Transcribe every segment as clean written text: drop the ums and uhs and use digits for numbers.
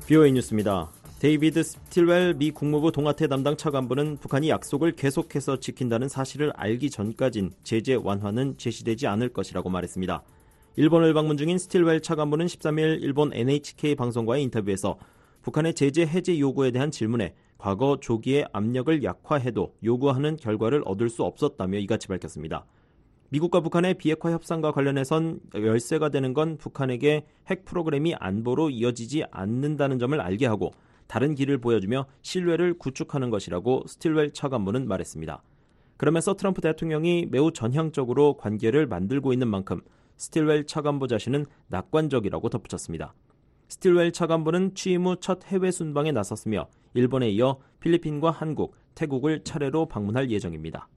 BOA 뉴스입니다. 데이비드 스틸웰 미 국무부 동아태 담당 차관보는 북한이 약속을 계속해서 지킨다는 사실을 알기 전까진 제재 완화는 제시되지 않을 것이라고 말했습니다. 일본을 방문 중인 스틸웰 차관보는 13일 일본 NHK 방송과의 인터뷰에서 북한의 제재 해제 요구에 대한 질문에 과거 조기에 압력을 약화해도 요구하는 결과를 얻을 수 없었다며 이같이 밝혔습니다. 미국과 북한의 비핵화 협상과 관련해선 열쇠가 되는 건 북한에게 핵 프로그램이 안보로 이어지지 않는다는 점을 알게 하고 다른 길을 보여주며 신뢰를 구축하는 것이라고 스틸웰 차관보는 말했습니다. 그러면서 트럼프 대통령이 매우 전향적으로 관계를 만들고 있는 만큼 스틸웰 차관보 자신은 낙관적이라고 덧붙였습니다. 스틸웰 차관보는 취임 후 첫 해외 순방에 나섰으며 일본에 이어 필리핀과 한국, 태국을 차례로 방문할 예정입니다.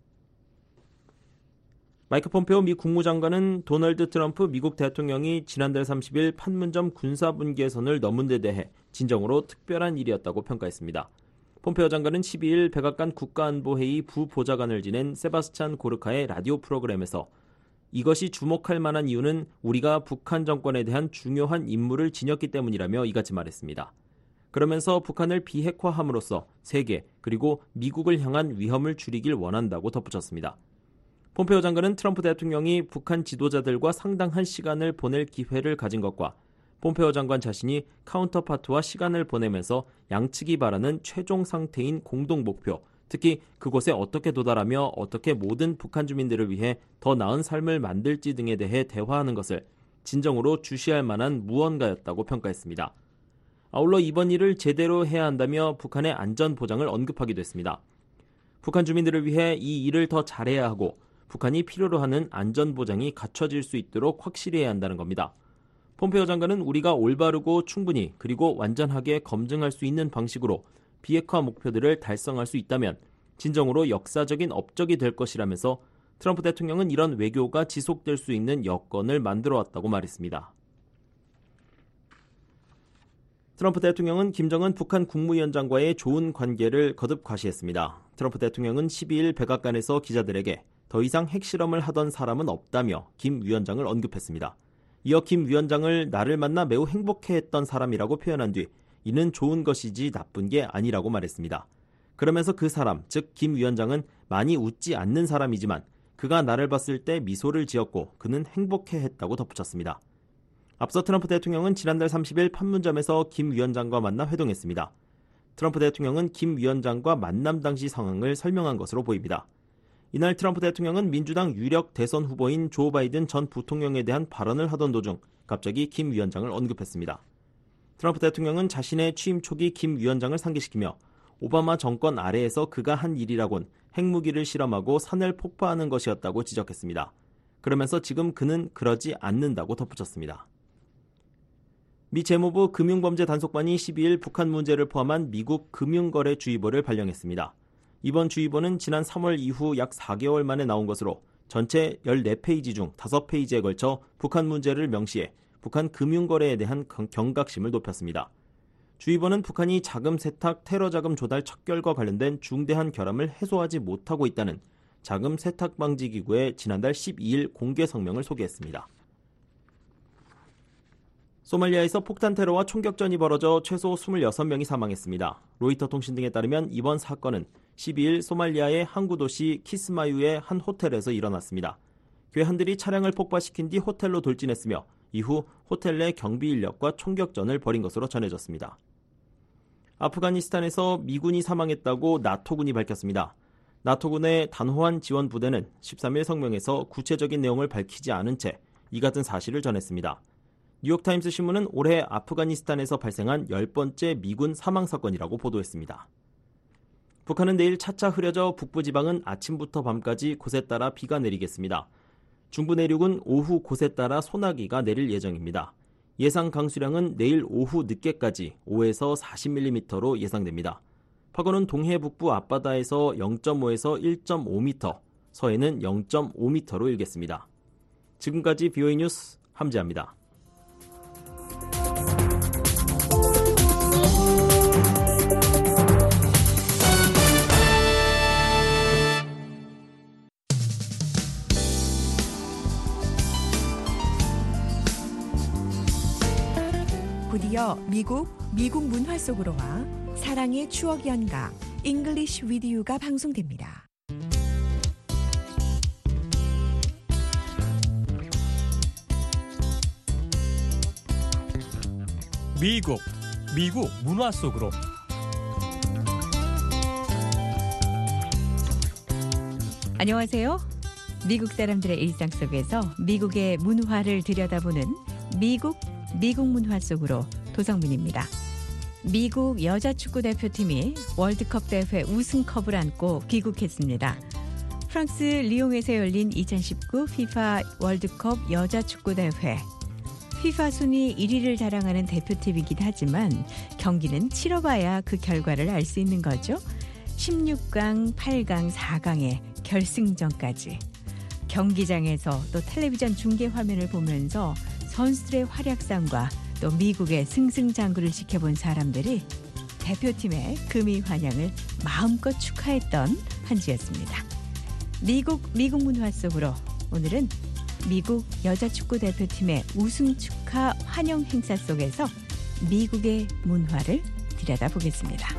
마이크 폼페오 미 국무장관은 도널드 트럼프 미국 대통령이 지난달 30일 판문점 군사분계선을 넘은 데 대해 진정으로 특별한 일이었다고 평가했습니다. 폼페오 장관은 12일 백악관 국가안보회의 부보좌관을 지낸 세바스찬 고르카의 라디오 프로그램에서 이것이 주목할 만한 이유는 우리가 북한 정권에 대한 중요한 임무를 지녔기 때문이라며 이같이 말했습니다. 그러면서 북한을 비핵화함으로써 세계 그리고 미국을 향한 위험을 줄이길 원한다고 덧붙였습니다. 폼페오 장관은 트럼프 대통령이 북한 지도자들과 상당한 시간을 보낼 기회를 가진 것과 폼페오 장관 자신이 카운터파트와 시간을 보내면서 양측이 바라는 최종 상태인 공동 목표, 특히 그곳에 어떻게 도달하며 어떻게 모든 북한 주민들을 위해 더 나은 삶을 만들지 등에 대해 대화하는 것을 진정으로 주시할 만한 무언가였다고 평가했습니다. 아울러 이번 일을 제대로 해야 한다며 북한의 안전 보장을 언급하기도 했습니다. 북한 주민들을 위해 이 일을 더 잘해야 하고 북한이 필요로 하는 안전 보장이 갖춰질 수 있도록 확실히 해야 한다는 겁니다. 폼페오 장관은 우리가 올바르고 충분히 그리고 완전하게 검증할 수 있는 방식으로 비핵화 목표들을 달성할 수 있다면 진정으로 역사적인 업적이 될 것이라면서 트럼프 대통령은 이런 외교가 지속될 수 있는 여건을 만들어왔다고 말했습니다. 트럼프 대통령은 김정은 북한 국무위원장과의 좋은 관계를 거듭 과시했습니다. 트럼프 대통령은 12일 백악관에서 기자들에게 더 이상 핵실험을 하던 사람은 없다며 김 위원장을 언급했습니다. 이어 김 위원장을 나를 만나 매우 행복해했던 사람이라고 표현한 뒤 이는 좋은 것이지 나쁜 게 아니라고 말했습니다. 그러면서 그 사람, 즉 김 위원장은 많이 웃지 않는 사람이지만 그가 나를 봤을 때 미소를 지었고 그는 행복해했다고 덧붙였습니다. 앞서 트럼프 대통령은 지난달 30일 판문점에서 김 위원장과 만나 회동했습니다. 트럼프 대통령은 김 위원장과 만남 당시 상황을 설명한 것으로 보입니다. 이날 트럼프 대통령은 민주당 유력 대선 후보인 조 바이든 전 부통령에 대한 발언을 하던 도중 갑자기 김 위원장을 언급했습니다. 트럼프 대통령은 자신의 취임 초기 김 위원장을 상기시키며 오바마 정권 아래에서 그가 한 일이라곤 핵무기를 실험하고 산을 폭파하는 것이었다고 지적했습니다. 그러면서 지금 그는 그러지 않는다고 덧붙였습니다. 미 재무부 금융범죄단속반이 12일 북한 문제를 포함한 미국 금융거래주의보를 발령했습니다. 이번 주의보는 지난 3월 이후 약 4개월 만에 나온 것으로 전체 14페이지 중 5페이지에 걸쳐 북한 문제를 명시해 북한 금융거래에 대한 경각심을 높였습니다. 주의보는 북한이 자금 세탁, 테러 자금 조달 척결과 관련된 중대한 결함을 해소하지 못하고 있다는 자금 세탁 방지 기구의 지난달 12일 공개 성명을 소개했습니다. 소말리아에서 폭탄 테러와 총격전이 벌어져 최소 26명이 사망했습니다. 로이터 통신 등에 따르면 이번 사건은 12일 소말리아의 항구 도시 키스마유의 한 호텔에서 일어났습니다. 괴한들이 차량을 폭파시킨 뒤 호텔로 돌진했으며 이후 호텔 내 경비 인력과 총격전을 벌인 것으로 전해졌습니다. 아프가니스탄에서 미군이 사망했다고 나토군이 밝혔습니다. 나토군의 단호한 지원 부대는 13일 성명에서 구체적인 내용을 밝히지 않은 채 이 같은 사실을 전했습니다. 뉴욕타임스 신문은 올해 아프가니스탄에서 발생한 10번째 미군 사망 사건이라고 보도했습니다. 북한은 내일 차차 흐려져 북부지방은 아침부터 밤까지 곳에 따라 비가 내리겠습니다. 중부 내륙은 오후 곳에 따라 소나기가 내릴 예정입니다. 예상 강수량은 내일 오후 늦게까지 5에서 40mm로 예상됩니다. 파고는 동해 북부 앞바다에서 0.5에서 1.5m, 서해는 0.5m로 일겠습니다. 지금까지 BOA 뉴스 함재합니다. 곧이어 미국 문화 속으로 와 사랑의 추억 연가 English with You가 방송됩니다. 미국 문화 속으로. 안녕하세요. 미국 사람들의 일상 속에서 미국의 문화를 들여다보는 미국 문화 속으로 도성민입니다. 미국 여자축구 대표팀이 월드컵 대회 우승컵을 안고 귀국했습니다. 프랑스 리옹에서 열린 2019 FIFA 월드컵 여자축구 대회. FIFA 순위 1위를 자랑하는 대표팀이긴 하지만 경기는 치러봐야 그 결과를 알 수 있는 거죠. 16강, 8강, 4강의 결승전까지. 경기장에서 또 텔레비전 중계 화면을 보면서 선수들의 활약상과 또 미국의 승승장구를 지켜본 사람들이 대표팀의 금이 환영을 마음껏 축하했던 한 주였습니다. 미국 문화 속으로 오늘은 미국 여자축구 대표팀의 우승 축하 환영 행사 속에서 미국의 문화를 들여다보겠습니다.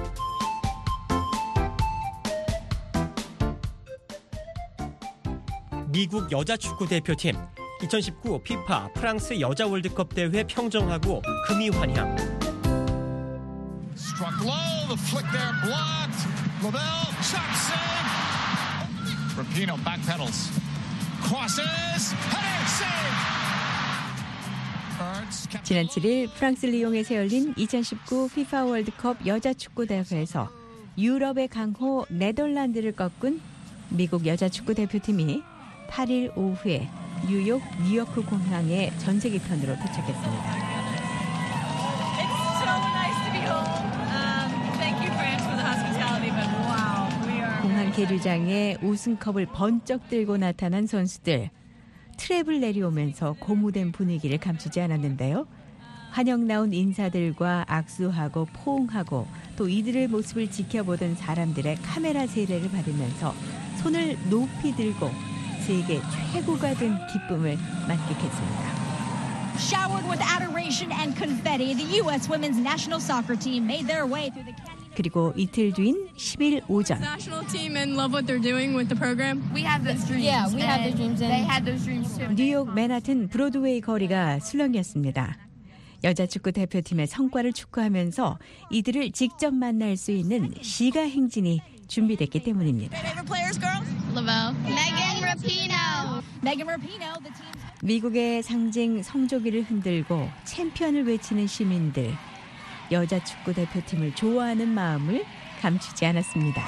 미국 여자축구 대표팀 2019 FIFA 프랑스 여자 월드컵 대회 평정하고 금이 환영. Struck low, the flick there blocked. Lavelle, shot save. Rapinoe backpedals. Crosses, header save. 지난 7일 프랑스 리옹에서 열린 2019 FIFA 월드컵 여자축구 대회에서 유럽의 강호 네덜란드를 꺾은 미국 여자축구 대표팀이 8일 오후에 뉴요크 공항에 전세기편으로 도착했습니다. 공항 계류장에 우승컵을 번쩍 들고 나타난 선수들. 트랩을 내려오면서 고무된 분위기를 감추지 않았는데요. 환영 나온 인사들과 악수하고 포옹하고 또 이들의 모습을 지켜보던 사람들의 카메라 세례를 받으면서 손을 높이 들고 세계 최고가 된 기쁨을 만끽했습니다. Showered with adoration and confetti, the U.S. women's national soccer team made their way through the canyon. 그리고 이틀 뒤인 10일 오전. National team and love what they're doing with the program. We have those dreams. Yeah, we have those dreams. They had those dreams too. 뉴욕 맨하튼 브로드웨이 거리가 술렁이었습니다. 여자축구 대표팀의 성과를 축하하면서 이들을 직접 만날 수 있는 시가 행진이 준비됐기 때문입니다. Favorite players, girls? Lavelle. Megan Rapinoe. Megan Rapinoe, the team's 미국의 상징 성조기를 흔들고 챔피언을 외치는 시민들. 여자축구 대표팀을 좋아하는 마음을 감추지 않았습니다.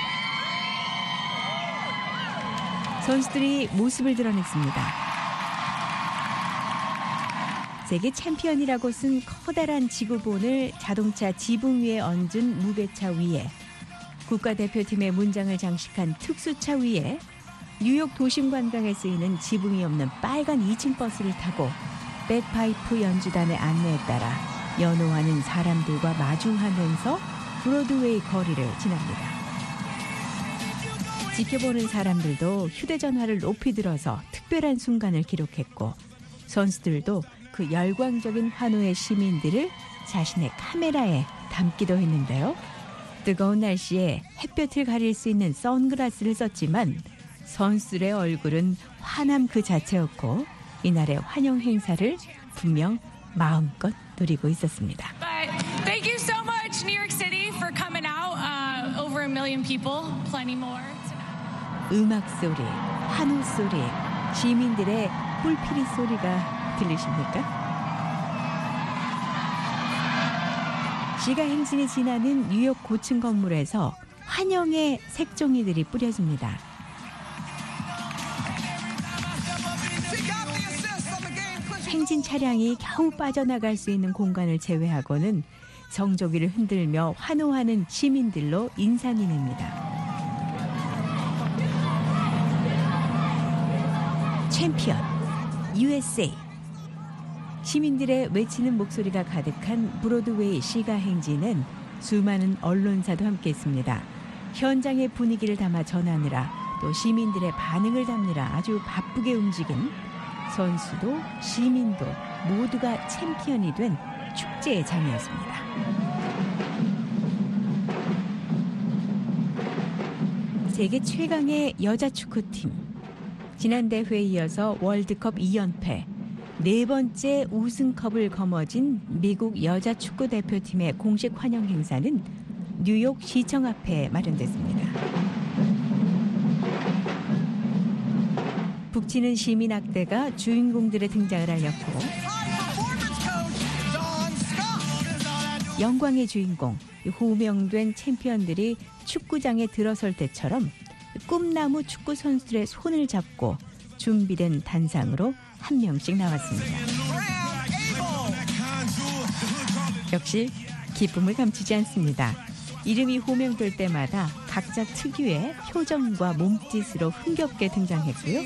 선수들이 모습을 드러냈습니다. 세계 챔피언이라고 쓴 커다란 지구본을 자동차 지붕 위에 얹은 무게차 위에 국가대표팀의 문장을 장식한 특수차 위에 뉴욕 도심 관광에 쓰이는 지붕이 없는 빨간 2층 버스를 타고 백파이프 연주단의 안내에 따라 연호하는 사람들과 마주하면서 브로드웨이 거리를 지납니다. 지켜보는 사람들도 휴대전화를 높이 들어서 특별한 순간을 기록했고 선수들도 그 열광적인 환호의 시민들을 자신의 카메라에 담기도 했는데요. 뜨거운 날씨에 햇볕을 가릴 수 있는 선글라스를 썼지만 선수들의 얼굴은 환함 그 자체였고 이날의 환영 행사를 분명 마음껏 누리고 있었습니다. But thank you so much, New York City, for coming out. Over 1 million people, plenty more. 음악 소리, 환호 소리, 시민들의 뿔피리 소리가 들리십니까? 시가 행진이 지나는 뉴욕 고층 건물에서 환영의 색종이들이 뿌려집니다. 행진 차량이 겨우 빠져나갈 수 있는 공간을 제외하고는 성조기를 흔들며 환호하는 시민들로 인산이 냅니다. 챔피언, USA. 시민들의 외치는 목소리가 가득한 브로드웨이 시가 행진은 수많은 언론사도 함께했습니다. 현장의 분위기를 담아 전하느라 또 시민들의 반응을 담느라 아주 바쁘게 움직인 선수도 시민도 모두가 챔피언이 된 축구 축제의 장이었습니다. 세계 최강의 여자 축구팀. 지난 대회에 이어서 월드컵 2연패, 네 번째 우승컵을 거머쥔 미국 여자 축구 대표팀의 공식 환영 행사는 뉴욕 시청 앞에 마련됐습니다. 북치는 시민악대가 주인공들의 등장을 알렸고, 영광의 주인공, 호명된 챔피언들이 축구장에 들어설 때처럼 꿈나무 축구 선수들의 손을 잡고 준비된 단상으로 한 명씩 나왔습니다. 역시 기쁨을 감추지 않습니다. 이름이 호명될 때마다 각자 특유의 표정과 몸짓으로 흥겹게 등장했고요.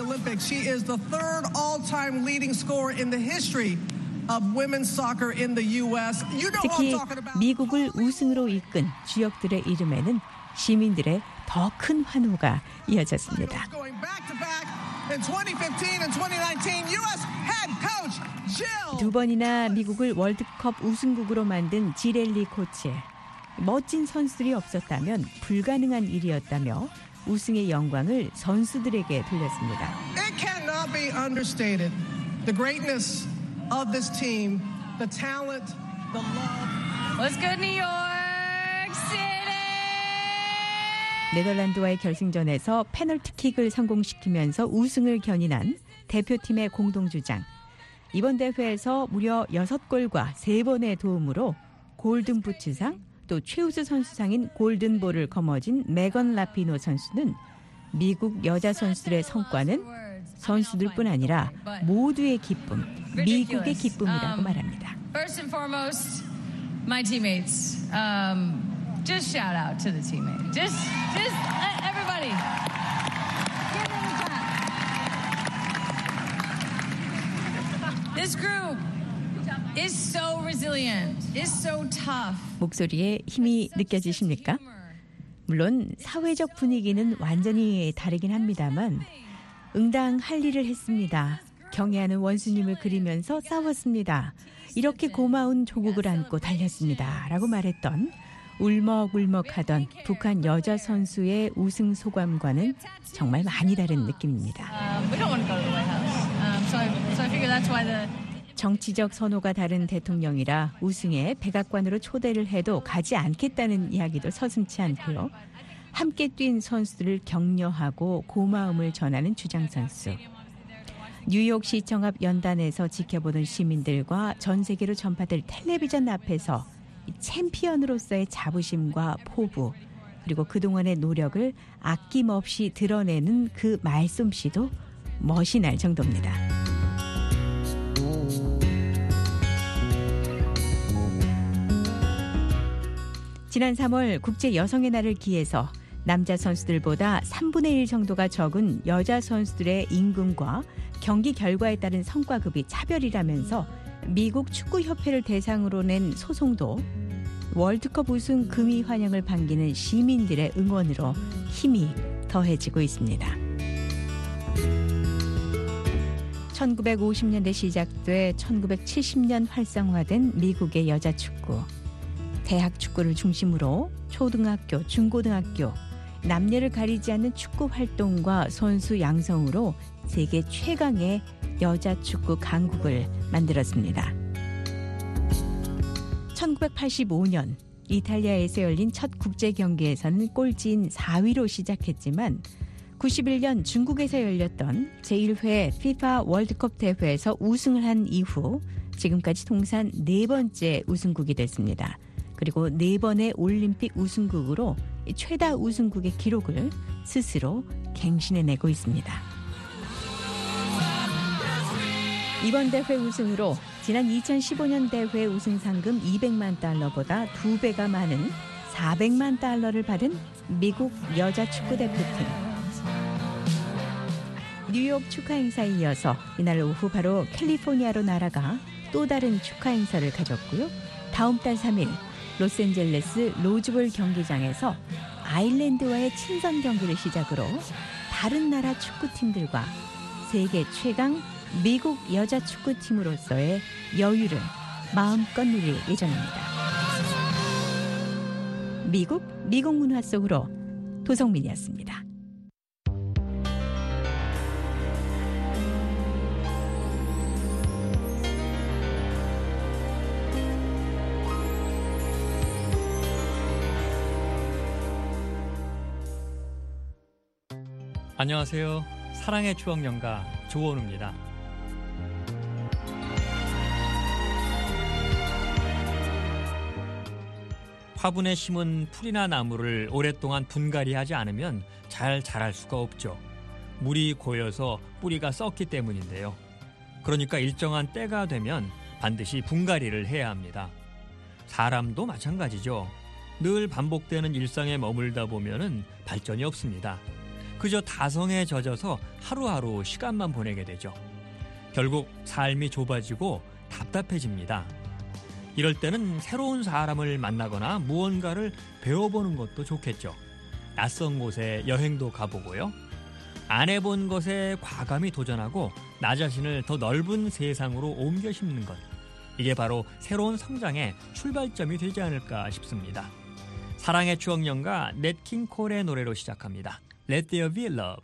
특히 미국을 우승으로 이끈 주역들의 이름에는 시민들의 더 큰 환호가 이어졌습니다. 두 번이나 미국을 월드컵 우승국으로 만든 지렐리 코치. 멋진 선수들이 없었다면 불가능한 일이었다며 우승의 영광을 선수들에게 돌렸습니다. It cannot be understated. The greatness of this team, the talent, the love. Let's go New York City! 네덜란드와의 결승전에서 페널티킥을 성공시키면서 우승을 견인한 대표팀의 공동주장. 이번 대회에서 무려 6골과 3번의 도움으로 골든부츠상, 또 최우수 선수상인 골든볼을 거머쥔 메건 라피노 선수는 미국 여자 선수들의 성과는 선수들뿐 아니라 모두의 기쁨, 미국의 기쁨이라고 말합니다. First and foremost, my teammates. Just shout out to the teammates. Just everybody. Give them a clap. This group is so resilient. Is so tough. 목소리에 힘이 느껴지십니까? 물론 사회적 분위기는 완전히 다르긴 합니다만 응당 할 일을 했습니다. 경애하는 원수님을 그리면서 싸웠습니다. 이렇게 고마운 조국을 안고 달렸습니다. 라고 말했던 울먹울먹하던 북한 여자 선수의 우승 소감과는 정말 많이 다른 느낌입니다. We don't want to go to the White House. So I figure that's why the 정치적 선호가 다른 대통령이라 우승에 백악관으로 초대를 해도 가지 않겠다는 이야기도 서슴지 않고요. 함께 뛴 선수들을 격려하고 고마움을 전하는 주장 선수. 뉴욕 시청 앞 연단에서 지켜보던 시민들과 전 세계로 전파될 텔레비전 앞에서 챔피언으로서의 자부심과 포부, 그리고 그동안의 노력을 아낌없이 드러내는 그 말솜씨도 멋이 날 정도입니다. 지난 3월 국제 여성의 날을 기해서 남자 선수들보다 3분의 1 정도가 적은 여자 선수들의 임금과 경기 결과에 따른 성과급이 차별이라면서 미국 축구협회를 대상으로 낸 소송도 월드컵 우승 금이 환영을 반기는 시민들의 응원으로 힘이 더해지고 있습니다. 1950년대 시작돼 1970년 활성화된 미국의 여자 축구. 대학 축구를 중심으로 초등학교, 중고등학교, 남녀를 가리지 않는 축구 활동과 선수 양성으로 세계 최강의 여자 축구 강국을 만들었습니다. 1985년 이탈리아에서 열린 첫 국제 경기에서는 꼴찌인 4위로 시작했지만 91년 중국에서 열렸던 제1회 FIFA 월드컵 대회에서 우승을 한 이후 지금까지 통산 4번째 우승국이 됐습니다. 그리고 4번의 올림픽 우승국으로 최다 우승국의 기록을 스스로 갱신해내고 있습니다. 이번 대회 우승으로 지난 2015년 대회 우승 상금 200만 달러보다 2배가 많은 400만 달러를 받은 미국 여자 축구 대표팀. 뉴욕 축하 행사에 이어서 이날 오후 바로 캘리포니아로 날아가 또 다른 축하 행사를 가졌고요. 다음 달 3일 로스앤젤레스 로즈볼 경기장에서 아일랜드와의 친선 경기를 시작으로 다른 나라 축구팀들과 세계 최강 미국 여자 축구팀으로서의 여유를 마음껏 누릴 예정입니다. 미국 문화 속으로 도성민이었습니다. 안녕하세요. 사랑의 추억 연가 조원우입니다. 화분에 심은 풀이나 나무를 오랫동안 분갈이하지 않으면 잘 자랄 수가 없죠. 물이 고여서 뿌리가 썩기 때문인데요. 그러니까 일정한 때가 되면 반드시 분갈이를 해야 합니다. 사람도 마찬가지죠. 늘 반복되는 일상에 머물다 보면은 발전이 없습니다. 그저 다성에 젖어서 하루하루 시간만 보내게 되죠. 결국 삶이 좁아지고 답답해집니다. 이럴 때는 새로운 사람을 만나거나 무언가를 배워보는 것도 좋겠죠. 낯선 곳에 여행도 가보고요. 안 해본 것에 과감히 도전하고 나 자신을 더 넓은 세상으로 옮겨 심는 것. 이게 바로 새로운 성장의 출발점이 되지 않을까 싶습니다. 사랑의 추억 연가 넷 킹 콜의 노래로 시작합니다. Let there be love.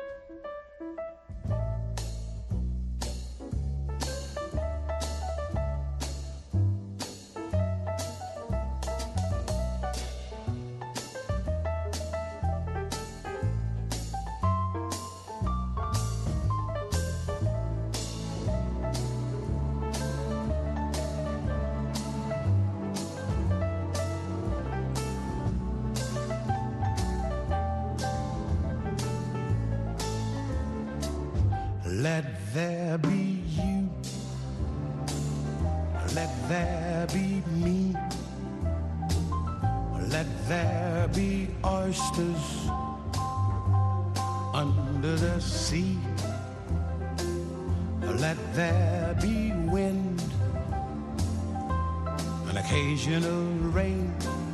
Let there be you. Let there be me. Let there be oysters under the sea. Let there be wind, an occasional rain,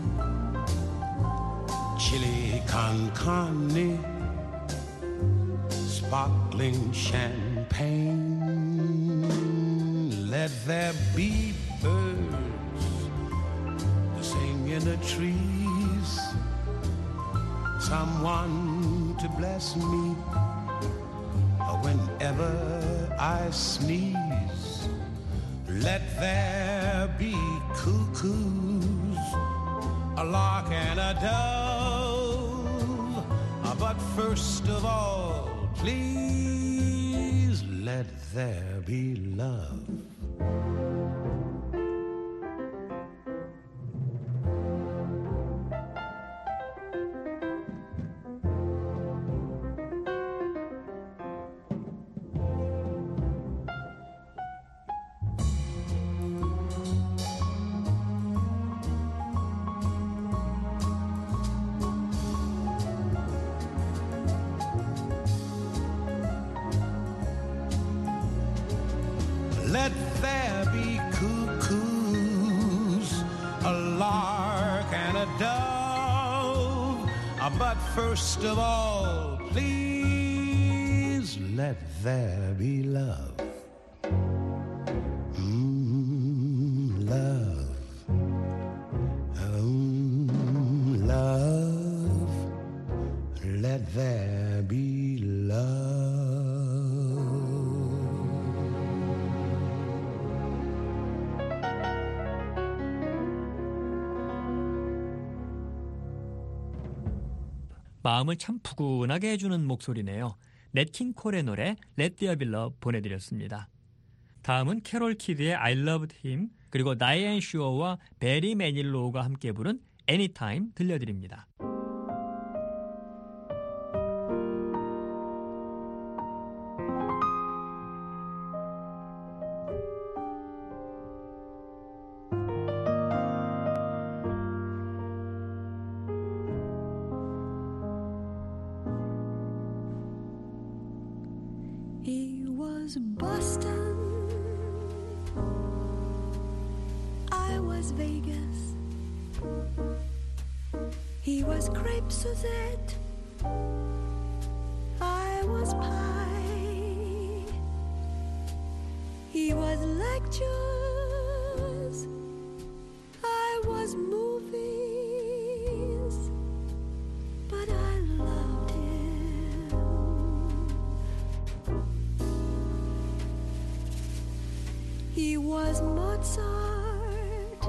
chili con carne, sparkling champagne. Let there be birds to sing in the trees, someone to bless me whenever I sneeze. Let there be cuckoos, a lark and a dove, but first of all, please let there be love. Let there be cuckoos, a lark and a dove, but first of all, please let there be love. Love. Love. Let there be love. 마음을 참 푸근하게 해주는 목소리네요. 넷 킹 콜의 노래 Let There Be Love 보내드렸습니다. 다음은 캐롤 키드의 I Loved Him, 그리고 다이앤 슈어와 베리 매닐로우가 함께 부른 Anytime 들려드립니다. He was Boston, I was Vegas. He was Crepe Suzette, I was pie. He was lectures was. I was movies, but I loved him. He was Mozart,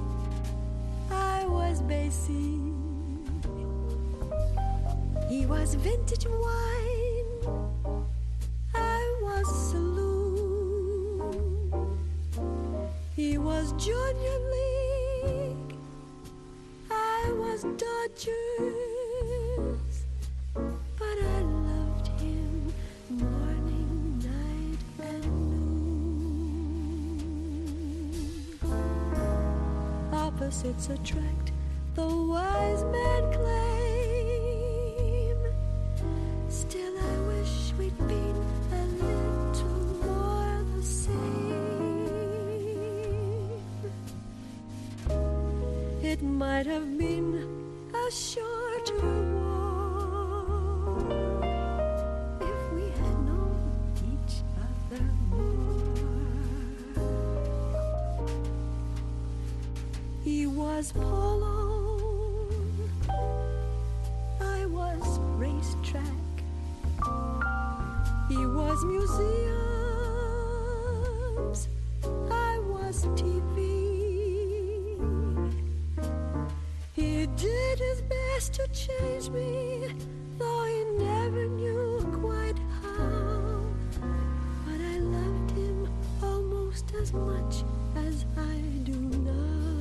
I was Basie. He was vintage wine, I was saloon. He was Junior League, I was Dodgers. But I loved him morning, night, and noon. Opposites attract, the wise man claim. Still I wish we'd been a little more the same. It might have been a shorter war if we had known each other more. He was polo, I was racetrack. He was museums, I was TV. He did his best to change me, though he never knew quite how. But I loved him almost as much as I do now.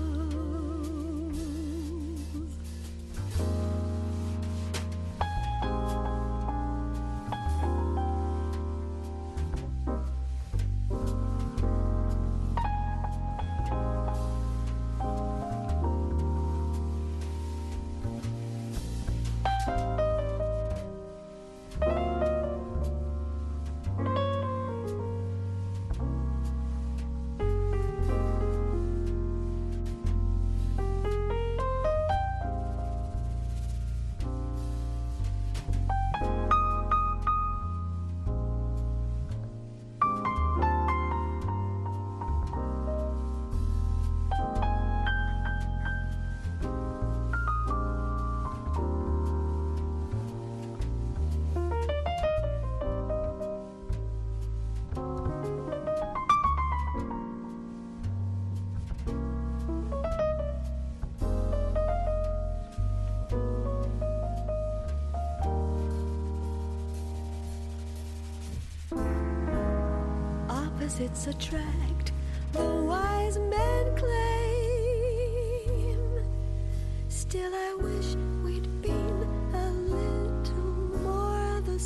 Opposites attract, the wise men claim. Still I wish we'd been a little more the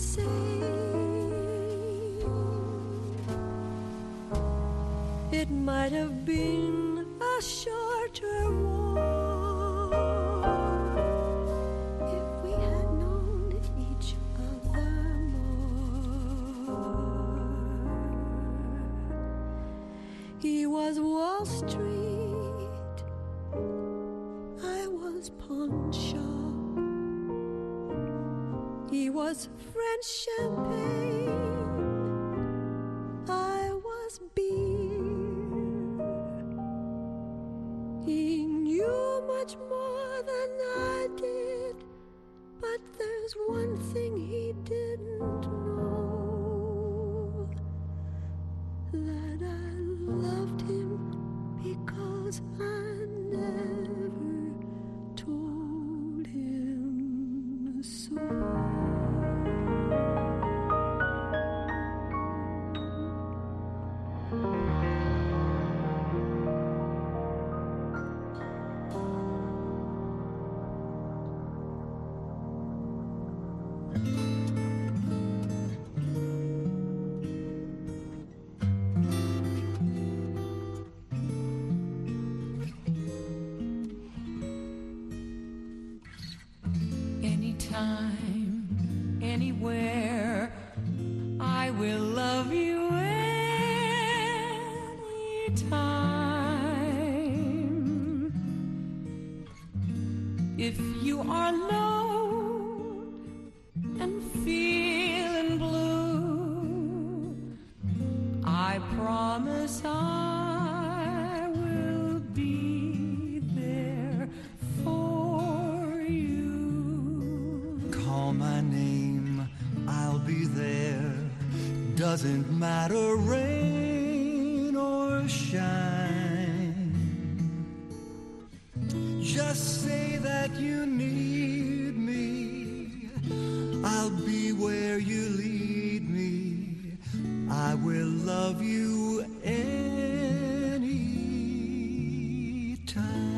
same. It might have been a shorter war if we had known each other more. He was Wall Street, I was pawn shop. He was French champagne, I was beer. He knew much more than I did, but there's one thing he didn't know, that I loved him because I never told him so. Anytime, anywhere, I will love you anytime. If you are alone and feeling blue, I promise I will doesn't matter rain or shine. Just say that you need me. I'll be where you lead me. I will love you any time.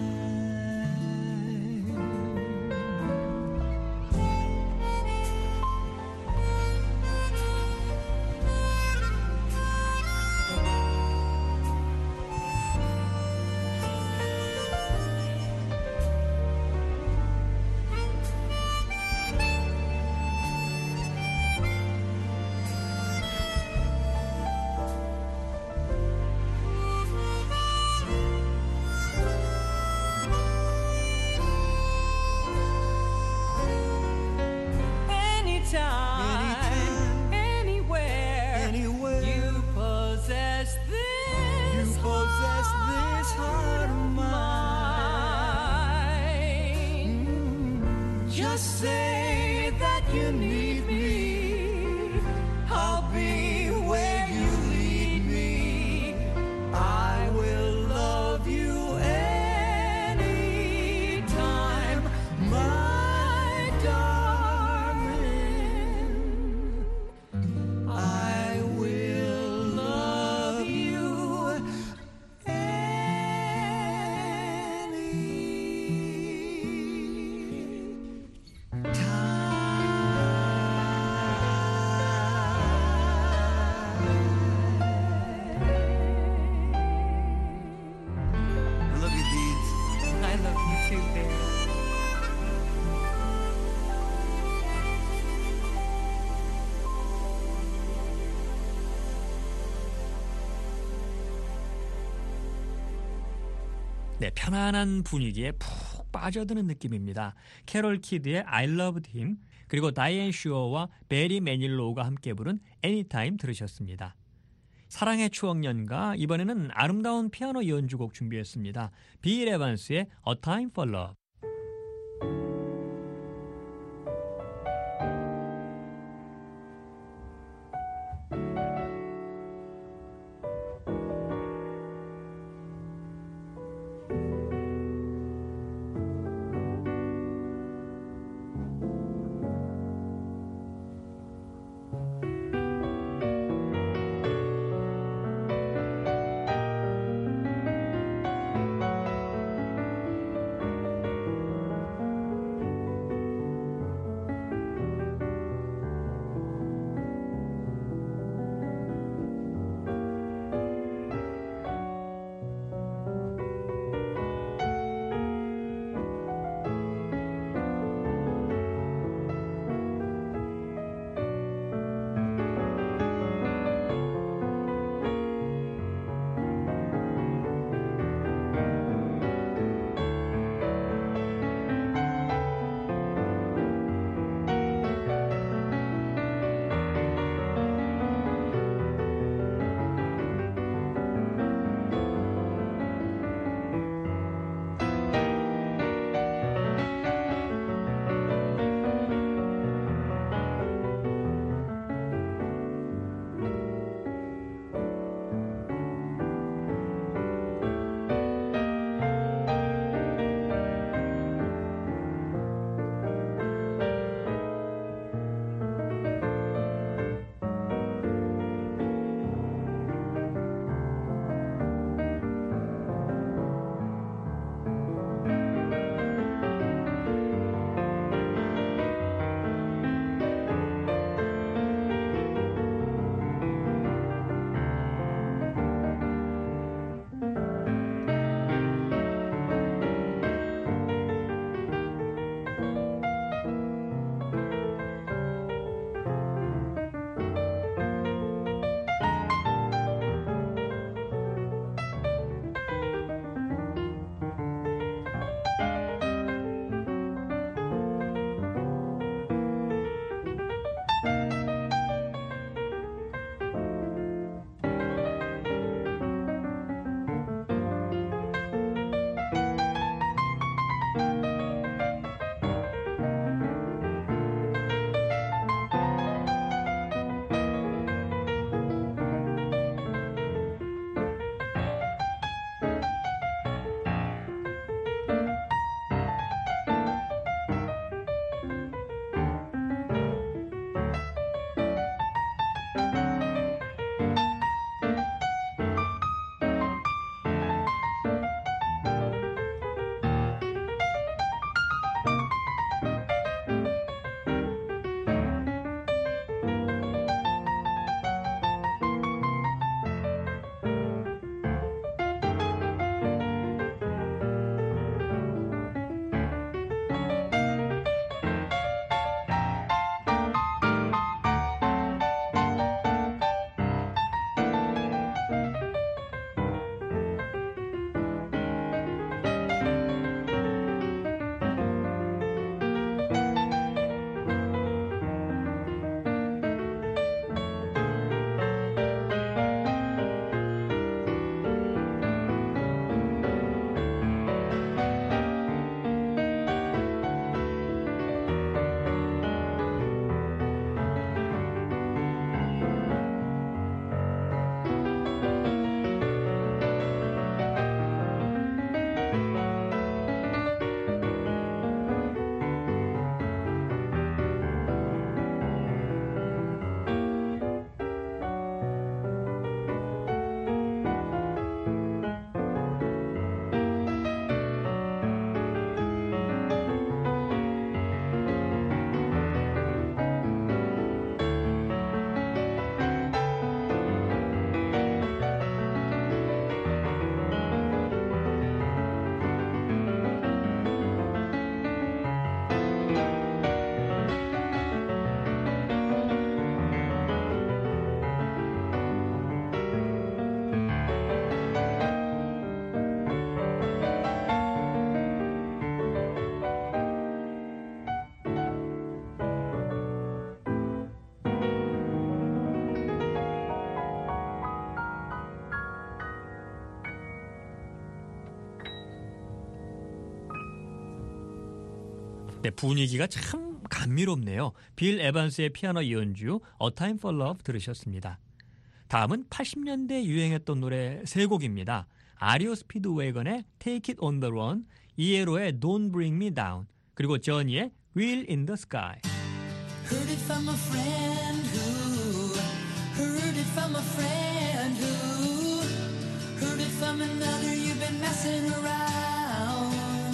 Anytime, anywhere, you possess this heart of mine. Just say that you need me. I'll be where you lead me. I will love you anytime, my darling. I will love you Look at these. I love you too, babe. 네, 편안한 분위기에 푹 빠져드는 느낌입니다. 캐롤 키드의 I Loved Him, 그리고 다이앤 슈어와 베리 매닐로우가 함께 부른 Anytime 들으셨습니다. 사랑의 추억 연가, 이번에는 아름다운 피아노 연주곡 준비했습니다. 빌 에반스의 A Time for Love. 네, 분위기가 참 감미롭네요. 빌 에반스의 피아노 연주 A Time for Love 들으셨습니다. 다음은 80년대 유행했던 노래 세 곡입니다. 아리오 스피드웨건의 Take It on the Run, 이에로의 Don't Bring Me Down, 그리고 저니의 Wheel in the Sky. Heard it from a friend who heard it from a friend who heard it from another. You've been messing around.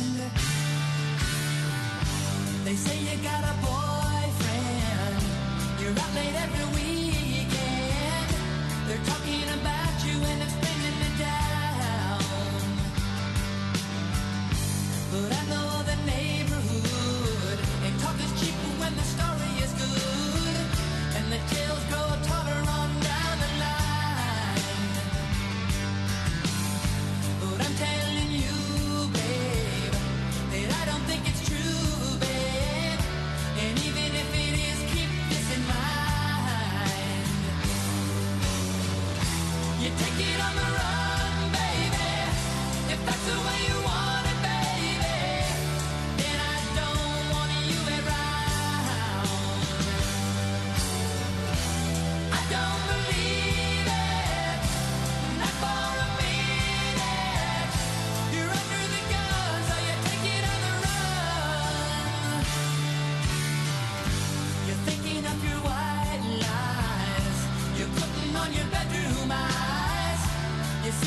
They say you got a boyfriend. You're out late every weekend. They're talking about you and it's bringing me down. But I know the neighborhood and talk is cheap when the story is good and the tales grow taller on down the line. But I'm telling you, babe, that I don't think it's true, babe. And even if it is, keep this in mind. You take it on the run, baby. If that's the way you want it, baby, then I don't want you around. I don't believe it, not for a minute. You're under the gun, so you take it on the run. You're thinking of your white lies. You're putting on your bedroom eyes. You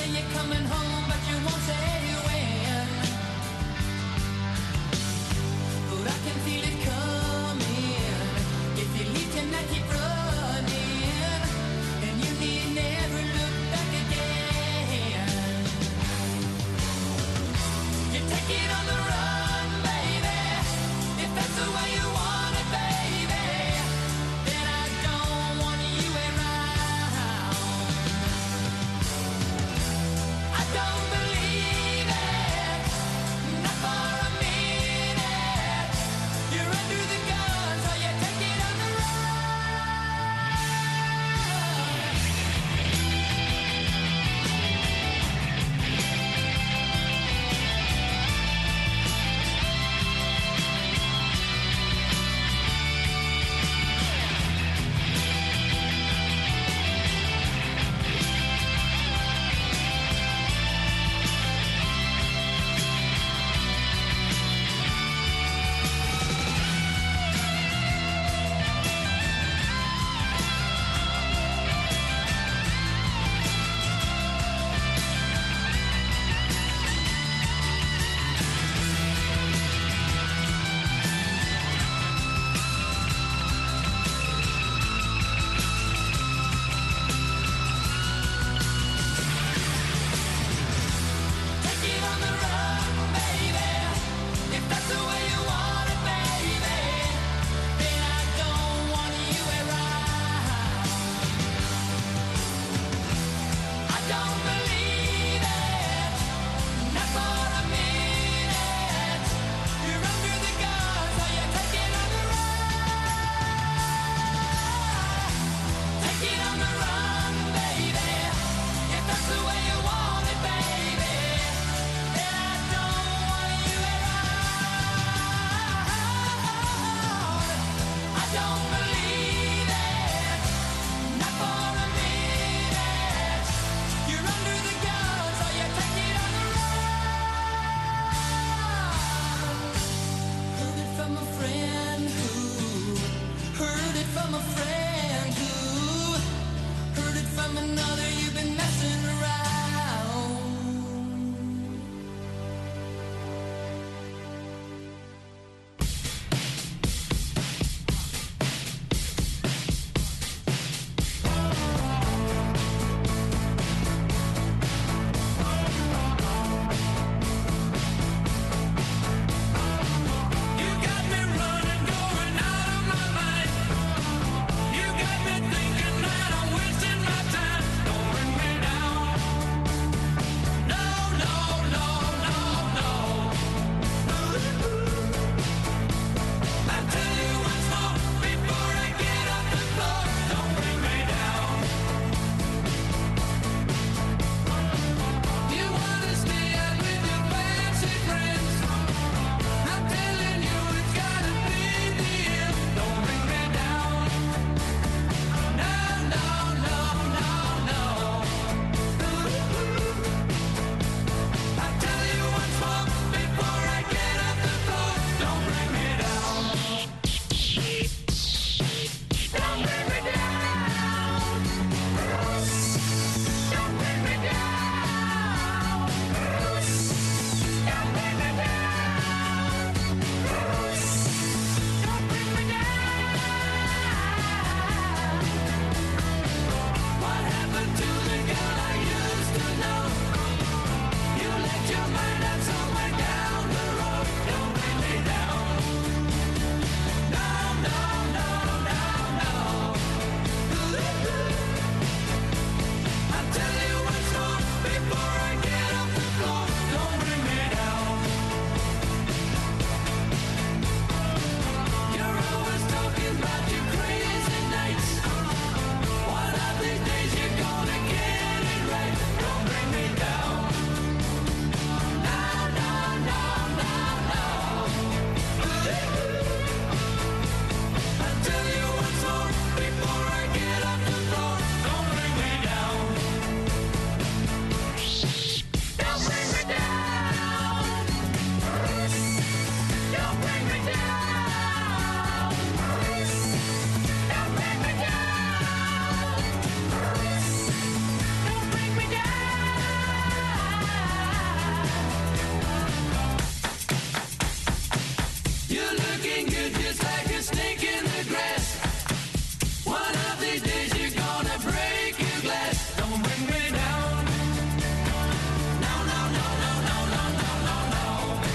Don't bring me down. No, no, no, no, no, no, no, no, no.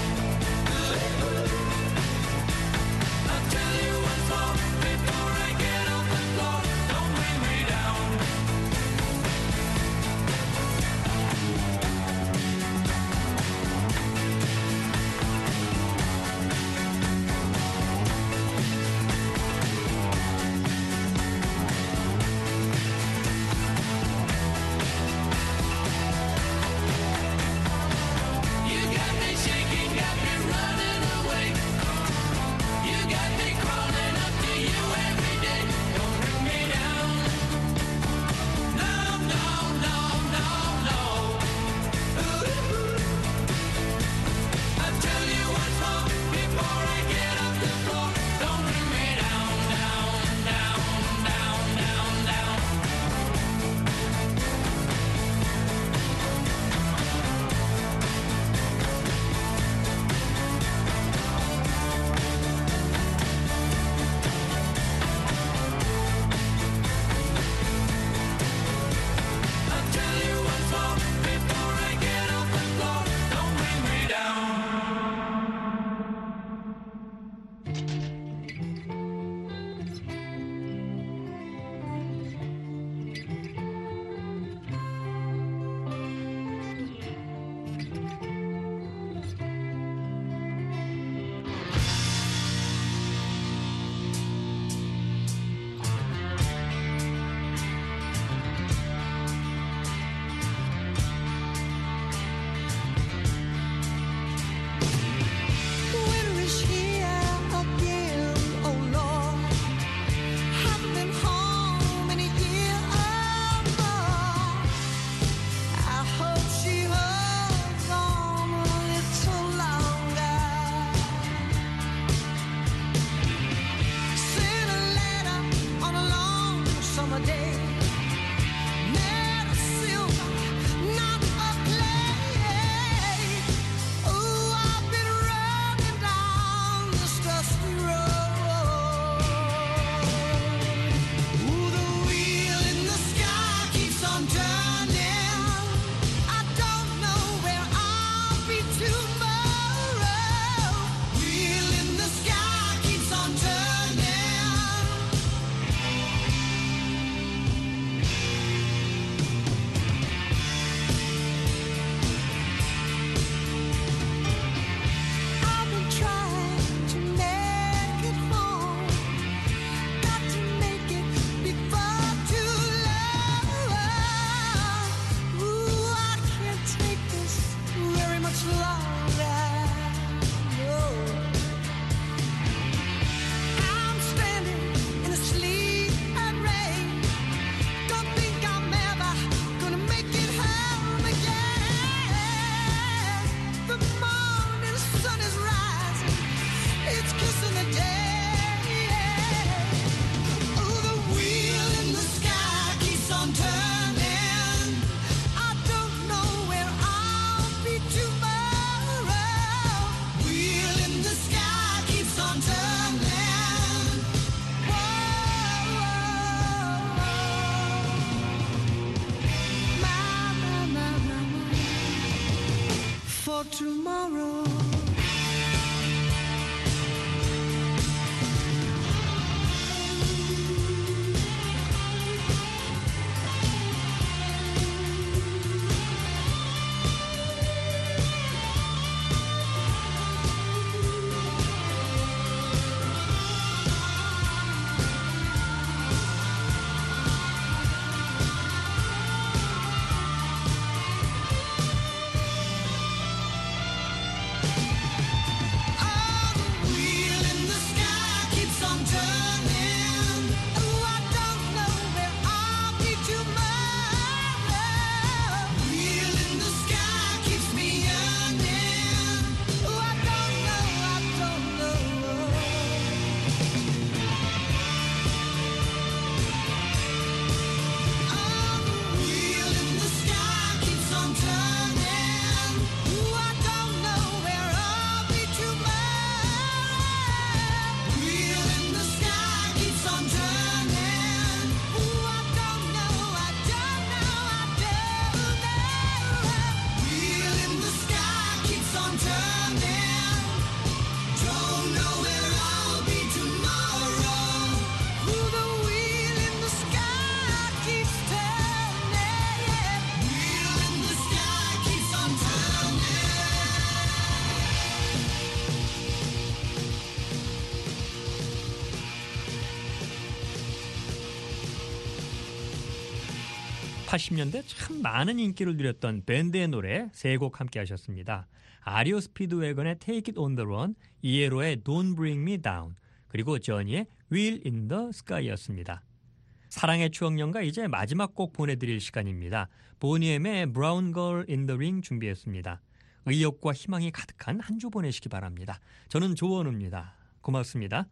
I'll tell you once more before I get off the floor. Don't bring me down. You got me shaking, got me running away. You got me crawling up to you every day. Don't bring me down. No, no, no, no, no. I'll tell you once more before I get off the floor. Don't bring me down, down, down, down, down, down. I'll tell you once more before I get off the floor. Don't bring me down. Winter is here again, oh Lord. Haven't been home in a year or more. I hope she holds on a little longer. Sent a letter on a long summer day. Made of silver, not of clay. Ooh, I've been running down this dusty road. Ooh, the wheel in the sky keeps on turning. I don't know where I'll be tomorrow. Wheel in the sky keeps on turning. I've been trying to make it home. Got to make it before too long. Ooh, I can't take this very much longer. No. I'm standing in the sleet and rain. Don't think I'm ever gonna make it home again. The morning sun is rising, it's kissing the day. Oh, the wheel in the sky keeps on turning. I don't know where I'll be tomorrow. Wheel in the sky keeps on turning. Whoa, my. For tomorrow. 80년대 참 많은 인기를 누렸던 밴드의 노래 3곡 함께 하셨습니다. 아리오 스피드웨건의 Take It On The Run, 이에로의 Don't Bring Me Down, 그리고 저니의 Wheel in the Sky였습니다. 사랑의 추억연가 이제 마지막 곡 보내드릴 시간입니다. 보니엠의 Brown Girl in the Ring 준비했습니다. 의욕과 희망이 가득한 한 주 보내시기 바랍니다. 저는 조원우입니다. 고맙습니다.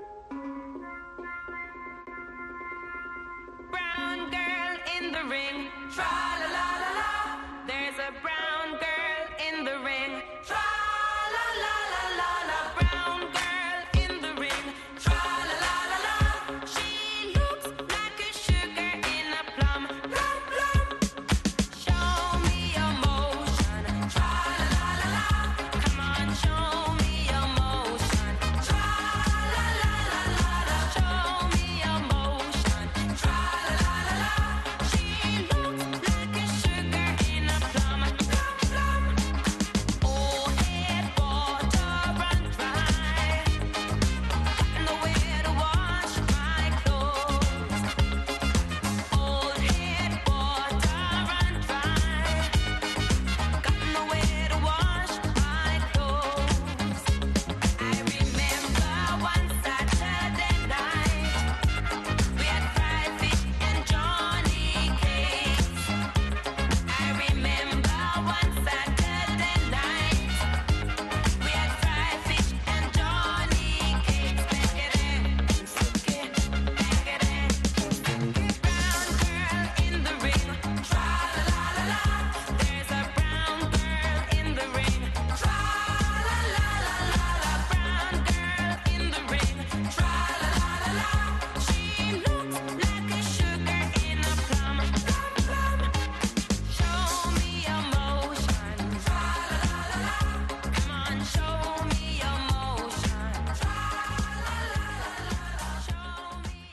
Brown girl in the ring, tra la la la la. There's a brown girl in the ring, tra la la la la la. Brown girl in the ring, tra la la la la. She looks like a sugar in a plum, plum plum. Show me your motion, tra la la la la. Come on, show me your motion, tra la la la la la. Show me your motion, tra la la la la. She looks like a sugar in a plum, plum plum. Oh, head water run dry, got nowhere to wash my clothes. Old head water run dry, got nowhere to wash my clothes. I remember one Saturday night, we had fried fish and Johnny cakes. I remember one Saturday night, we had fried fish and Johnny cakes. Back it in, suck it, back it in, suck it. Brown girl in the ring, tra la la la la. There's a brown girl in the ring, tra la la la la la. Brown girl in the ring, tra la la la la. She looks like a sugar in a plum, plum plum. Show me your motion, tra la la la la. Come on, show me your motion, tra la la la la. Show me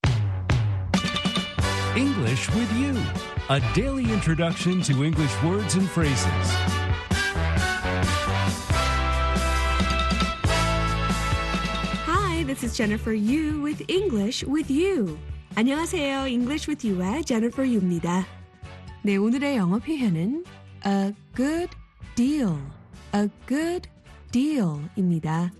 your English with You, a daily introduction to English words and phrases. Hi, this is Jennifer Yu with English with You. 안녕하세요. English with You의 Jennifer Yu입니다. 네, 오늘의 영어 표현은 a good deal, a good deal입니다.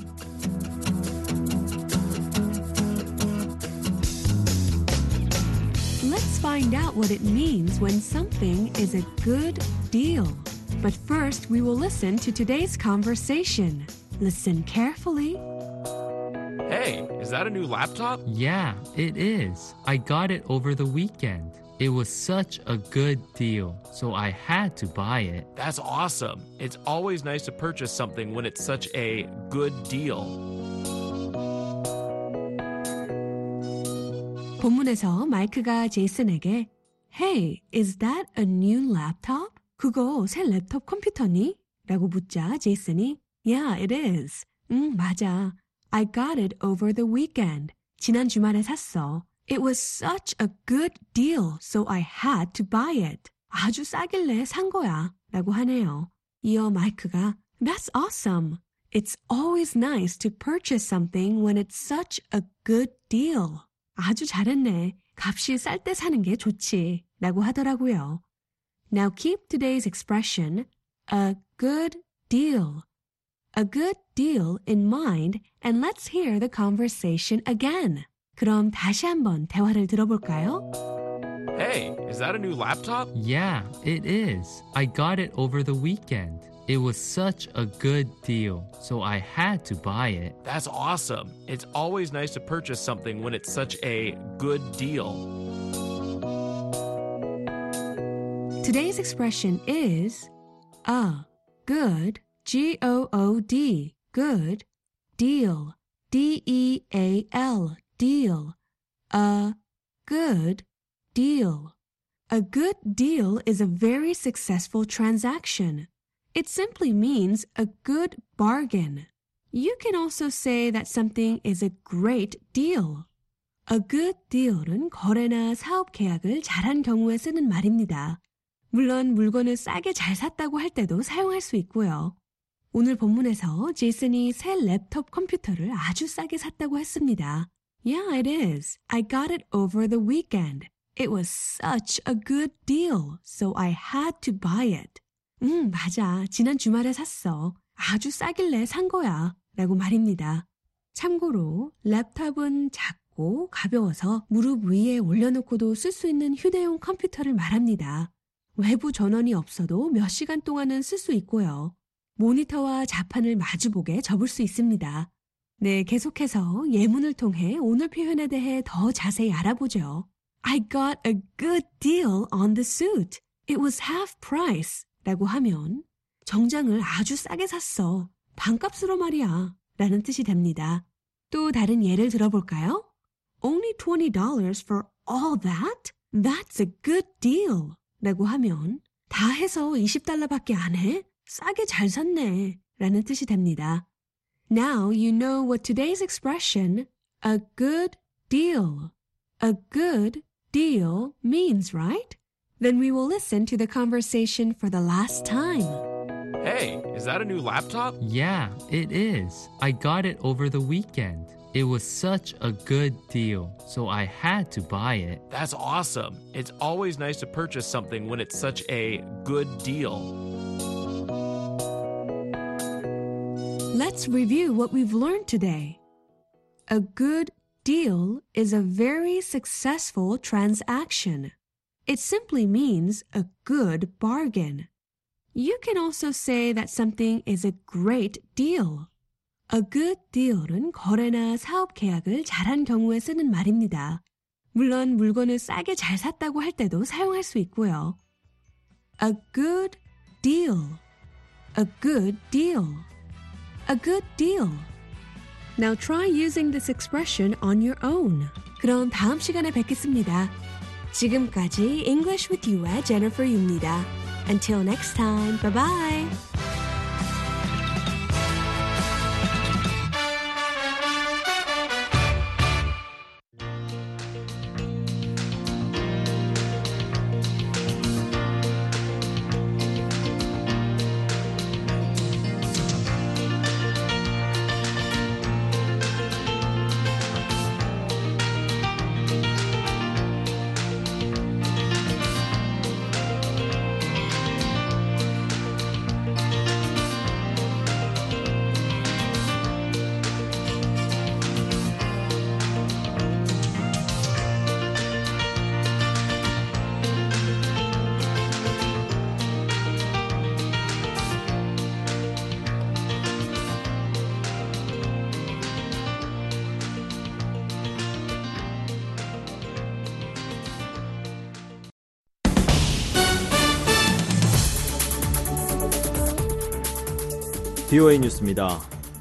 Let's find out what it means when something is a good deal. But first, we will listen to today's conversation. Listen carefully. Hey, is that a new laptop? Yeah, it is. I got it over the weekend. It was such a good deal, so I had to buy it. That's awesome. It's always nice to purchase something when it's such a good deal. 본문에서 마이크가 제이슨에게 Hey, is that a new laptop? 그거 새 랩톱 컴퓨터니? 라고 묻자 제이슨이 Yeah, it is. 맞아. I got it over the weekend. 지난 주말에 샀어. It was such a good deal, so I had to buy it. 아주 싸길래 산 거야. 라고 하네요. 이어 마이크가 That's awesome. It's always nice to purchase something when it's such a good deal. 아주 잘했네. 값이 쌀 때 사는 게 좋지. 라고 하더라고요. Now keep today's expression, a good deal. A good deal in mind and let's hear the conversation again. 그럼 다시 한번 대화를 들어볼까요? Hey, is that a new laptop? Yeah, it is. I got it over the weekend. It was such a good deal, so I had to buy it. That's awesome. It's always nice to purchase something when it's such a good deal. Today's expression is a good, G-O-O-D, good, deal, D-E-A-L, deal, a good deal. A good deal is a very successful transaction. It simply means a good bargain. You can also say that something is a great deal. A good deal은 거래나 사업 계약을 잘한 경우에 쓰는 말입니다. 물론 물건을 싸게 잘 샀다고 할 때도 사용할 수 있고요. 오늘 본문에서 제이슨이 새 랩톱 컴퓨터를 아주 싸게 샀다고 했습니다. Yeah, it is. I got it over the weekend. It was such a good deal, so I had to buy it. 맞아. 지난 주말에 샀어. 아주 싸길래 산 거야. 라고 말입니다. 참고로 랩탑은 작고 가벼워서 무릎 위에 올려놓고도 쓸 수 있는 휴대용 컴퓨터를 말합니다. 외부 전원이 없어도 몇 시간 동안은 쓸 수 있고요. 모니터와 자판을 마주보게 접을 수 있습니다. 네, 계속해서 예문을 통해 오늘 표현에 대해 더 자세히 알아보죠. I got a good deal on the suit. It was half price. 라고 하면 정장을 아주 싸게 샀어. 반값으로 말이야. 라는 뜻이 됩니다. 또 다른 예를 들어볼까요? Only $20 for all that? That's a good deal. 라고 하면 다 해서 $20밖에 안 해? 싸게 잘 샀네. 라는 뜻이 됩니다. Now you know what today's expression, a good deal means, right? Then we will listen to the conversation for the last time. Hey, is that a new laptop? Yeah, it is. I got it over the weekend. It was such a good deal, so I had to buy it. That's awesome. It's always nice to purchase something when it's such a good deal. Let's review what we've learned today. A good deal is a very successful transaction. It simply means a good bargain. You can also say that something is a great deal. A good deal은 거래나 사업 계약을 잘한 경우에 쓰는 말입니다. 물론 물건을 싸게 잘 샀다고 할 때도 사용할 수 있고요. A good deal. A good deal. A good deal. Now try using this expression on your own. 그럼 다음 시간에 뵙겠습니다. 지금까지 English with You의 Jennifer Yu입니다. Until next time, bye-bye. VOA 뉴스입니다.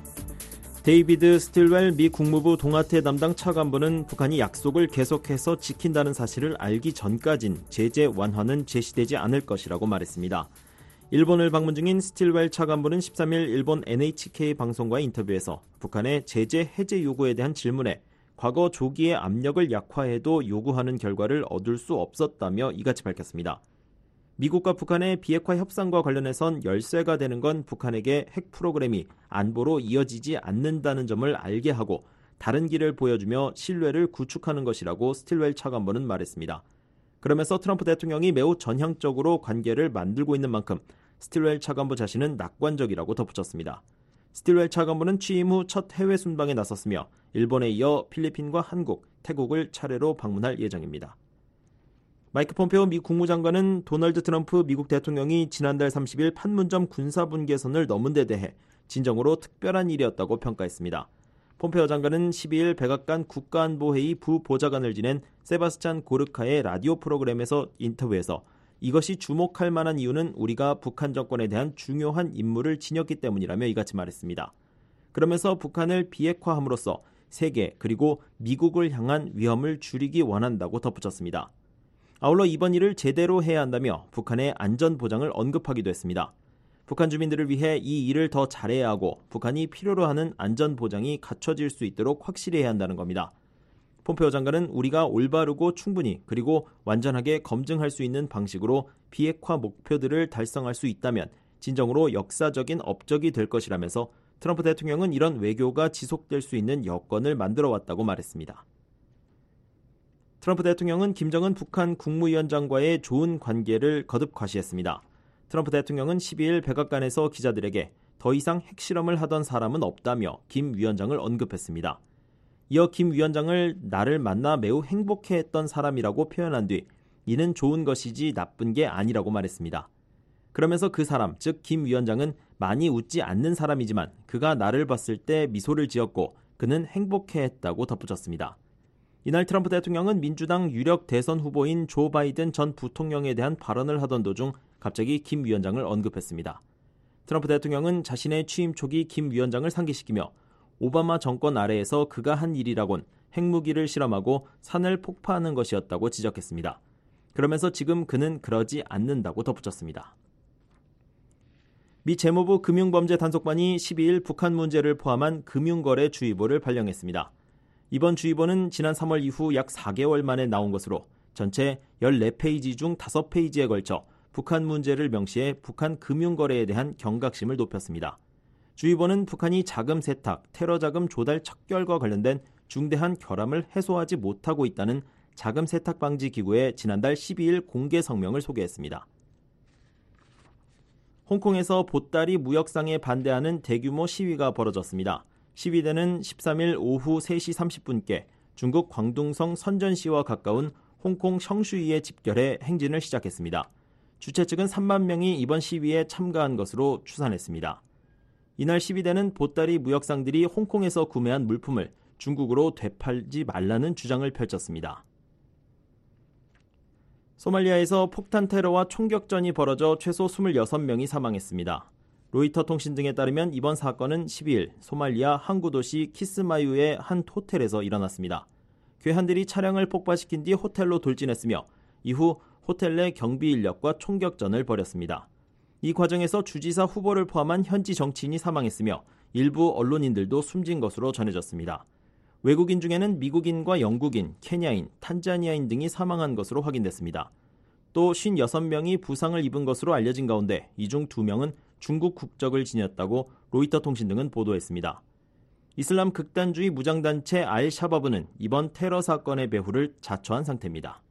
데이비드 스틸웰 미 국무부 동아태 담당 차관보는 북한이 약속을 계속해서 지킨다는 사실을 알기 전까진 제재 완화는 제시되지 않을 것이라고 말했습니다. 일본을 방문 중인 스틸웰 차관보는 13일 일본 NHK 방송과의 인터뷰에서 북한의 제재 해제 요구에 대한 질문에 과거 조기에 압력을 약화해도 요구하는 결과를 얻을 수 없었다며 이같이 밝혔습니다. 미국과 북한의 비핵화 협상과 관련해선 열쇠가 되는 건 북한에게 핵 프로그램이 안보로 이어지지 않는다는 점을 알게 하고 다른 길을 보여주며 신뢰를 구축하는 것이라고 스틸웰 차관보는 말했습니다. 그러면서 트럼프 대통령이 매우 전향적으로 관계를 만들고 있는 만큼 스틸웰 차관보 자신은 낙관적이라고 덧붙였습니다. 스틸웰 차관보는 취임 후 첫 해외 순방에 나섰으며 일본에 이어 필리핀과 한국, 태국을 차례로 방문할 예정입니다. 마이크 폼페오 미 국무장관은 도널드 트럼프 미국 대통령이 지난달 30일 판문점 군사분계선을 넘은 데 대해 진정으로 특별한 일이었다고 평가했습니다. 폼페오 장관은 12일 백악관 국가안보회의 부보좌관을 지낸 세바스찬 고르카의 라디오 프로그램에서 인터뷰에서 이것이 주목할 만한 이유는 우리가 북한 정권에 대한 중요한 임무를 지녔기 때문이라며 이같이 말했습니다. 그러면서 북한을 비핵화함으로써 세계 그리고 미국을 향한 위험을 줄이기 원한다고 덧붙였습니다. 아울러 이번 일을 제대로 해야 한다며 북한의 안전 보장을 언급하기도 했습니다. 북한 주민들을 위해 이 일을 더 잘해야 하고 북한이 필요로 하는 안전 보장이 갖춰질 수 있도록 확실히 해야 한다는 겁니다. 폼페오 장관은 우리가 올바르고 충분히 그리고 완전하게 검증할 수 있는 방식으로 비핵화 목표들을 달성할 수 있다면 진정으로 역사적인 업적이 될 것이라면서 트럼프 대통령은 이런 외교가 지속될 수 있는 여건을 만들어 왔다고 말했습니다. 트럼프 대통령은 김정은 북한 국무위원장과의 좋은 관계를 거듭 과시했습니다. 트럼프 대통령은 12일 백악관에서 기자들에게 더 이상 핵실험을 하던 사람은 없다며 김 위원장을 언급했습니다. 이어 김 위원장을 나를 만나 매우 행복해했던 사람이라고 표현한 뒤 이는 좋은 것이지 나쁜 게 아니라고 말했습니다. 그러면서 그 사람, 즉 김 위원장은 많이 웃지 않는 사람이지만 그가 나를 봤을 때 미소를 지었고 그는 행복해했다고 덧붙였습니다. 이날 트럼프 대통령은 민주당 유력 대선 후보인 조 바이든 전 부통령에 대한 발언을 하던 도중 갑자기 김 위원장을 언급했습니다. 트럼프 대통령은 자신의 취임 초기 김 위원장을 상기시키며 오바마 정권 아래에서 그가 한 일이라곤 핵무기를 실험하고 산을 폭파하는 것이었다고 지적했습니다. 그러면서 지금 그는 그러지 않는다고 덧붙였습니다. 미 재무부 금융범죄단속반이 12일 북한 문제를 포함한 금융거래 주의보를 발령했습니다. 이번 주의보는 지난 3월 이후 약 4개월 만에 나온 것으로 전체 14페이지 중 5페이지에 걸쳐 북한 문제를 명시해 북한 금융거래에 대한 경각심을 높였습니다. 주의보는 북한이 자금 세탁, 테러 자금 조달 척결과 관련된 중대한 결함을 해소하지 못하고 있다는 자금 세탁 방지 기구의 지난달 12일 공개 성명을 소개했습니다. 홍콩에서 보따리 무역상에 반대하는 대규모 시위가 벌어졌습니다. 시위대는 13일 오후 3시 30분께 중국 광둥성 선전시와 가까운 홍콩 성슈이에 집결해 행진을 시작했습니다. 주최 측은 3만 명이 이번 시위에 참가한 것으로 추산했습니다. 이날 시위대는 보따리 무역상들이 홍콩에서 구매한 물품을 중국으로 되팔지 말라는 주장을 펼쳤습니다. 소말리아에서 폭탄 테러와 총격전이 벌어져 최소 26명이 사망했습니다. 로이터 통신 등에 따르면 이번 사건은 12일 소말리아 항구 도시 키스마유의 한 호텔에서 일어났습니다. 괴한들이 차량을 폭파시킨 뒤 호텔로 돌진했으며 이후 호텔 내 경비 인력과 총격전을 벌였습니다. 이 과정에서 주지사 후보를 포함한 현지 정치인이 사망했으며 일부 언론인들도 숨진 것으로 전해졌습니다. 외국인 중에는 미국인과 영국인, 케냐인, 탄자니아인 등이 사망한 것으로 확인됐습니다. 또 56명이 부상을 입은 것으로 알려진 가운데 이 중 2명은 중국 국적을 지녔다고 로이터 통신 등은 보도했습니다. 이슬람 극단주의 무장단체 알샤바브는 이번 테러 사건의 배후를 자처한 상태입니다.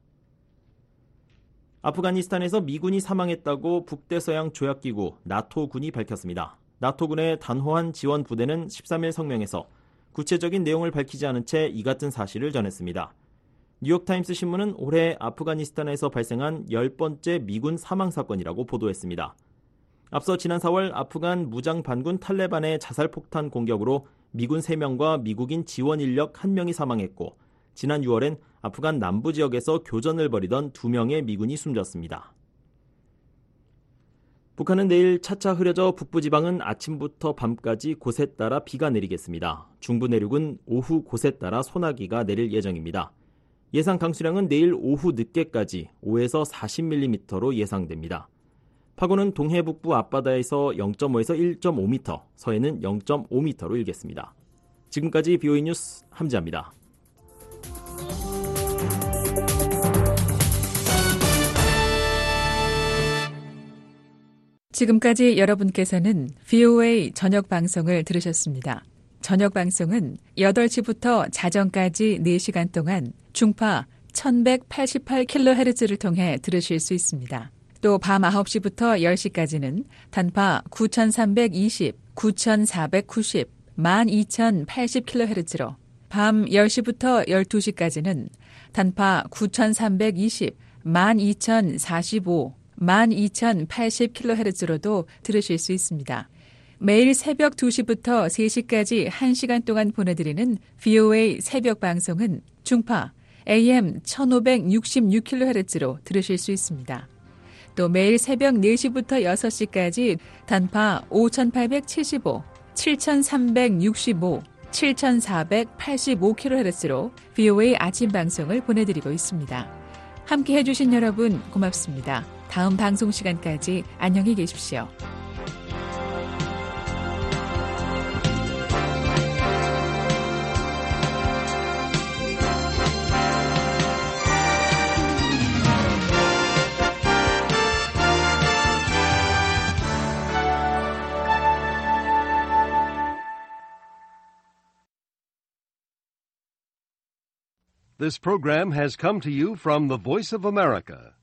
아프가니스탄에서 미군이 사망했다고 북대서양 조약기구 나토군이 밝혔습니다. 나토군의 단호한 지원 부대는 13일 성명에서 구체적인 내용을 밝히지 않은 채 이 같은 사실을 전했습니다. 뉴욕타임스 신문은 올해 아프가니스탄에서 발생한 10번째 미군 사망 사건이라고 보도했습니다. 앞서 지난 4월 아프간 무장 반군 탈레반의 자살폭탄 공격으로 미군 3명과 미국인 지원 인력 1명이 사망했고 지난 6월엔 아프간 남부 지역에서 교전을 벌이던 2명의 미군이 숨졌습니다. 북한은 내일 차차 흐려져 북부지방은 아침부터 밤까지 곳에 따라 비가 내리겠습니다. 중부 내륙은 오후 곳에 따라 소나기가 내릴 예정입니다. 예상 강수량은 내일 오후 늦게까지 5에서 40mm로 예상됩니다. 파고는 동해 북부 앞바다에서 0.5에서 1.5m, 서해는 0.5m로 일겠습니다. 지금까지 BOE 뉴스 함지아입니다. 지금까지 여러분께서는 VOA 저녁 방송을 들으셨습니다. 저녁 방송은 8시부터 자정까지 4시간 동안 중파 1188kHz를 통해 들으실 수 있습니다. 또 밤 9시부터 10시까지는 단파 9320, 9490, 12080kHz로 밤 10시부터 12시까지는 단파 9320, 12045, 12080kHz로도 들으실 수 있습니다. 매일 새벽 2시부터 3시까지 1시간 동안 보내드리는 VOA 새벽 방송은 중파 AM 1566kHz로 들으실 수 있습니다. 또 매일 새벽 4시부터 6시까지 단파 5875, 7365, 7485kHz로 VOA 아침 방송을 보내드리고 있습니다. 함께 해주신 여러분 고맙습니다. 다음 방송 시간까지 안녕히 계십시오. This program has come to you from the Voice of America,